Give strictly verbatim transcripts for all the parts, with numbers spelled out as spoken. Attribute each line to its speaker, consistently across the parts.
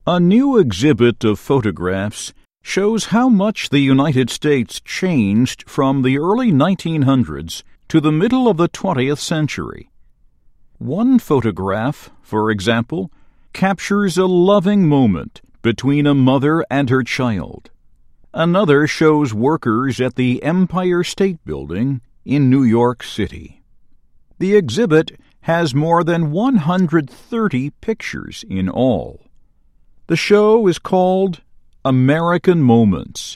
Speaker 1: A new exhibit of photographs shows how much the United States changed from the early nineteen hundreds to the middle of the twentieth century. One photograph, for example, captures a loving moment between a mother and her child. Another shows workers at the Empire State Building in New York City. The exhibit has more than one hundred thirty pictures in all. The show is called American Moments.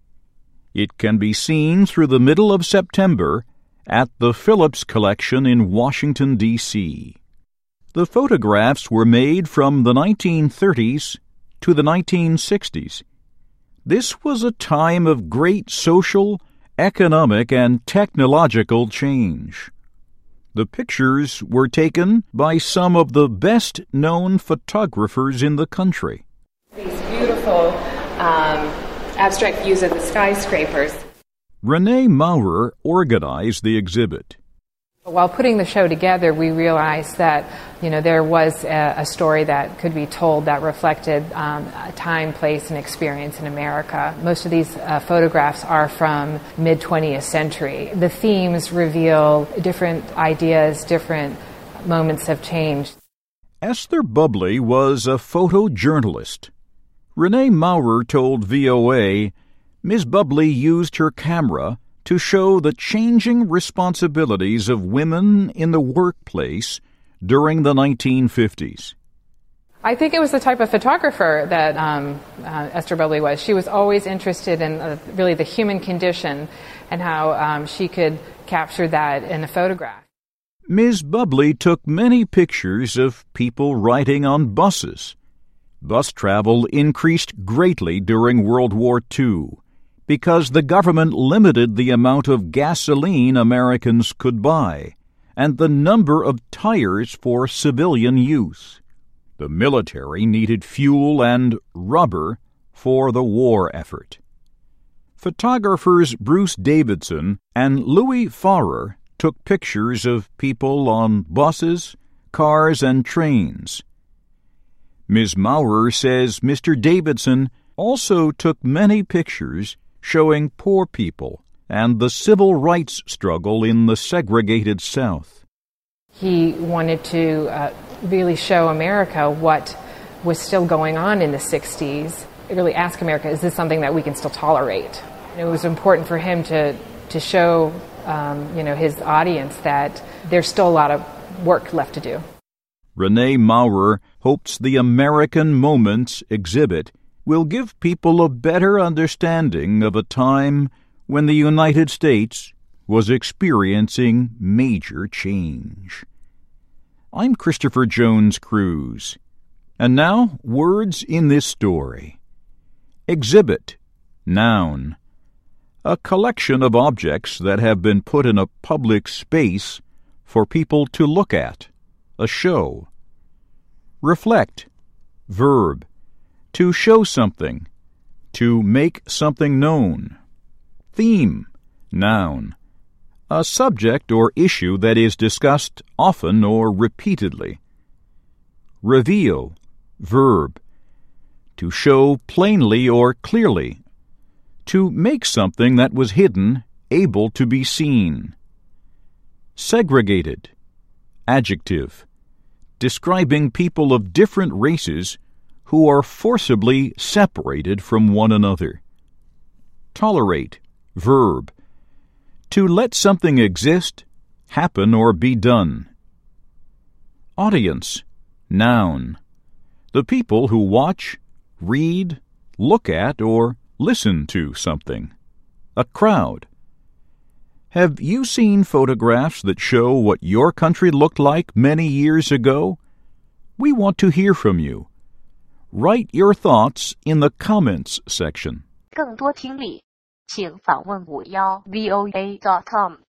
Speaker 1: It can be seen through the middle of September at the Phillips Collection in Washington, D C The photographs were made from the nineteen thirties to the nineteen sixties. This was a time of great social, economic, and technological change. The pictures were taken by some of the best-known photographers in the country.
Speaker 2: These beautiful um, abstract views of the skyscrapers.
Speaker 1: Renee Maurer organized the exhibit.
Speaker 3: While putting the show together, we realized that, you know, there was a, a story that could be told that reflected um, a time, place, and experience in America. Most of these uh, photographs are from mid-twentieth century. The themes reveal different ideas, different moments of change.
Speaker 1: Esther Bubley was a photojournalist. Renee Maurer told V O A Miz Bubley used her camera to show the changing responsibilities of women in the workplace during the nineteen fifties.
Speaker 3: I think it was the type of photographer that um, uh, Esther Bubley was. She was always interested in uh, really the human condition and how um, she could capture that in a photograph.
Speaker 1: Miz Bubley took many pictures of people riding on buses. Bus travel increased greatly during World War Two. Because the government limited the amount of gasoline Americans could buy and the number of tires for civilian use. The military needed fuel and rubber for the war effort. Photographers Bruce Davidson and Louis Farrer took pictures of people on buses, cars, and trains. Miz Maurer says Mister Davidson also took many pictures showing poor people and the civil rights struggle in the segregated South.
Speaker 3: He wanted to uh, really show America what was still going on in the sixties. Really ask America, is this something that we can still tolerate? It was important for him to, to show um, you know, his audience that there's still a lot of work left to do.
Speaker 1: Renee Maurer hopes the American Moments exhibit will give people a better understanding of a time when the United States was experiencing major change. I'm Christopher Jones Cruz. And now, words in this story. Exhibit, noun. A collection of objects that have been put in a public space for people to look at. A show. Reflect, verb. To show something. To make something known. Theme, noun. A subject or issue that is discussed often or repeatedly. Reveal, verb. To show plainly or clearly. To make something that was hidden able to be seen. Segregated, adjective. Describing people of different races who are forcibly separated from one another. Tolerate, verb. To let something exist, happen, or be done. Audience, noun. The people who watch, read, look at, or listen to something. A crowd. Have you seen photographs that show what your country looked like many years ago? We want to hear from you. Write your thoughts in the comments section.
Speaker 4: 更多听力，请访问五幺 V O A dot com。